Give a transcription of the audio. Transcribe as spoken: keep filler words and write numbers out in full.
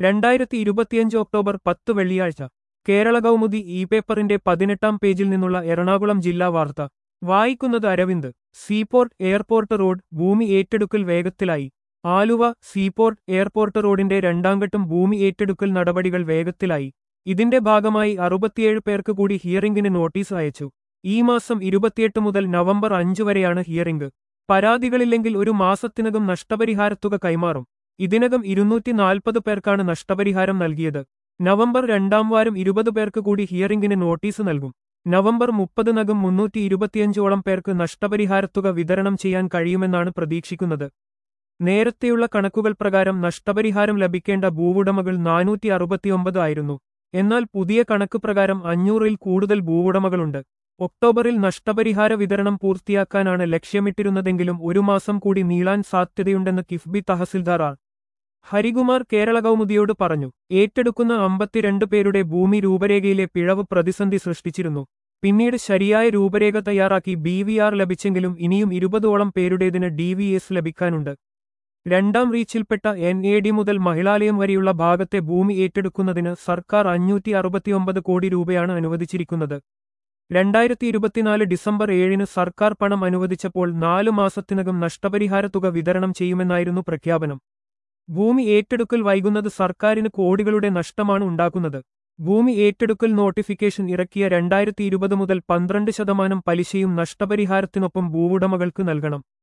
രണ്ടായിരത്തി ഇരുപത്തിയഞ്ച് ഒക്ടോബർ പത്ത് വെള്ളിയാഴ്ച കേരള കൗമുദി ഇ പേപ്പറിന്റെ പതിനെട്ടാം പേജിൽ നിന്നുള്ള എറണാകുളം ജില്ലാ വാർത്ത വായിക്കുന്നത് അരവിന്ദ്. സീപോർട്ട് എയർപോർട്ട് റോഡ് ഭൂമി ഏറ്റെടുക്കൽ വേഗത്തിലായി. ആലുവ. സീപോർട്ട് എയർപോർട്ട് റോഡിന്റെ രണ്ടാംഘട്ടം ഭൂമി ഏറ്റെടുക്കൽ നടപടികൾ വേഗത്തിലായി. ഇതിന്റെ ഭാഗമായി അറുപത്തിയേഴ് പേർക്ക് കൂടി ഹിയറിംഗിന് നോട്ടീസ് അയച്ചു. ഈ മാസം ഇരുപത്തിയെട്ട് മുതൽ നവംബർ അഞ്ച് വരെയാണ് ഹിയറിംഗ്. പരാതികളില്ലെങ്കിൽ ഒരു മാസത്തിനകം നഷ്ടപരിഹാരത്തുക കൈമാറും. ഇതിനകം ഇരുന്നൂറ്റി നാൽപ്പത് പേർക്കാണ് നഷ്ടപരിഹാരം നൽകിയത്. നവംബർ രണ്ടാം വാരം ഇരുപത് പേർക്ക് കൂടി ഹിയറിംഗിന് നോട്ടീസ് നൽകും. നവംബർ മുപ്പതിനകം മുന്നൂറ്റി ഇരുപത്തിയഞ്ചോളം പേർക്ക് നഷ്ടപരിഹാരത്തുക വിതരണം ചെയ്യാൻ കഴിയുമെന്നാണ് പ്രതീക്ഷിക്കുന്നത്. നേരത്തെയുള്ള കണക്കുകൾ പ്രകാരം നഷ്ടപരിഹാരം ലഭിക്കേണ്ട ഭൂവുടമകൾ നാനൂറ്റി അറുപത്തിയൊമ്പത് ആയിരുന്നു. എന്നാൽ പുതിയ കണക്ക് പ്രകാരം അഞ്ഞൂറിൽ കൂടുതൽ ഭൂവുടമകളുണ്ട്. ഒക്ടോബറിൽ നഷ്ടപരിഹാര വിതരണം പൂർത്തിയാക്കാനാണ് ലക്ഷ്യമിട്ടിരുന്നതെങ്കിലും ഒരു മാസം കൂടി നീളാൻ സാധ്യതയുണ്ടെന്ന് കിഫ്ബി തഹസിൽദാർ ആർ ഹരികുമാർ കേരള കൗമുദിയോട് പറഞ്ഞു. ഏറ്റെടുക്കുന്ന അമ്പത്തിരണ്ട് പേരുടെ ഭൂമി രൂപരേഖയിലെ പിഴവ് പ്രതിസന്ധി സൃഷ്ടിച്ചിരുന്നു. പിന്നീട് ശരിയായ രൂപരേഖ തയ്യാറാക്കി ബി വി ആർ ലഭിച്ചെങ്കിലും ഇനിയും ഇരുപതോളം പേരുടേതിന് ഡി വി എസ് ലഭിക്കാനുണ്ട്. രണ്ടാം റീച്ചിൽപ്പെട്ട എൻ എ ഡി മുതൽ മഹിളാലയം വരെയുള്ള ഭാഗത്തെ ഭൂമി ഏറ്റെടുക്കുന്നതിന് സർക്കാർ അഞ്ഞൂറ്റി അറുപത്തിയൊമ്പത് കോടി രൂപയാണ് അനുവദിച്ചിരിക്കുന്നത്. രണ്ടായിരത്തി ഇരുപത്തിനാല് ഡിസംബർ ഏഴിന് സർക്കാർ പണം അനുവദിച്ചപ്പോൾ നാലു മാസത്തിനകം നഷ്ടപരിഹാര തുക വിതരണം ചെയ്യുമെന്നായിരുന്നു പ്രഖ്യാപനം. ഭൂമി ഏറ്റെടുക്കൽ വൈകുന്നത് സർക്കാരിന് കോടികളുടെ നഷ്ടമാണ് ഉണ്ടാക്കുന്നത്. ഭൂമി ഏറ്റെടുക്കൽ നോട്ടിഫിക്കേഷൻ ഇറക്കിയ രണ്ടായിരത്തി ഇരുപത് മുതൽ പന്ത്രണ്ട് ശതമാനം പലിശയും നഷ്ടപരിഹാരത്തിനൊപ്പം ഭൂവുടമകൾക്ക് നൽകണം.